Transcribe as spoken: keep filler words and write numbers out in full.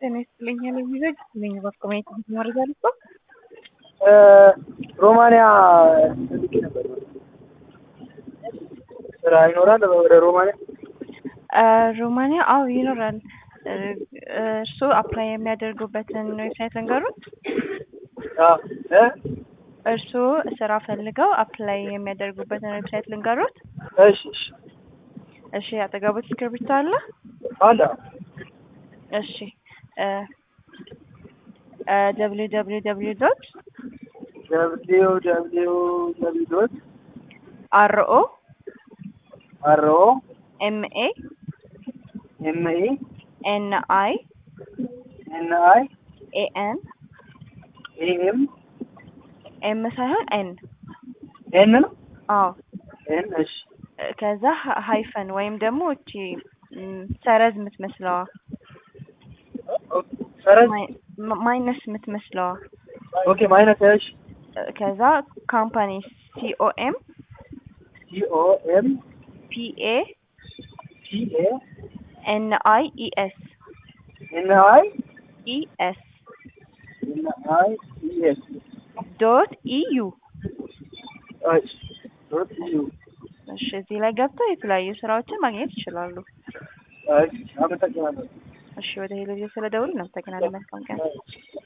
ጤና ይስጥልኝ ለሚዘግ ነኝ በኮሜንት ማረጋልኩ ሮማንያ ልክ ነበር ስራ ይኖራል ወደ ሮማንያ ሮማንያ አው ይኖራል እርሱ አፕላይ የሚያደርጉበትን ዌብሳይት ልንገሩት አዎ እ እርሱ ስራ ፈልገው አፕላይ የሚያደርጉበትን ዌብሳይት ልንገሩት እሺ እሺ እሺ አጠገቡት ስክሪፕት አለ አለ እሺ እ w w w dot w w w dot ro ro ma ma n i n i a n am m ሳይሆን n n ነው አዎ n እሺ ከዛ ሃይፈን ወይም ደግሞ እቺ ሰረዝ የምትመስለዋ ሰረዝ ማይነስ የምትመስለዋ ኦኬ ማይነስ እሺ ከዛ ካምፓኒ c o m c o m p a p a n i e s n i e s n i e s dot e u እሺ ዶት ዩ እሺ እዚህ ላይ ገብተው የተለያዩ ስራዎችን ማግኘት ይችላሉ። እሺ አመሰግናለሁ። እሺ ወደ ሄሎ ስለደውል እናመሰግናለን። መልካም ቀን።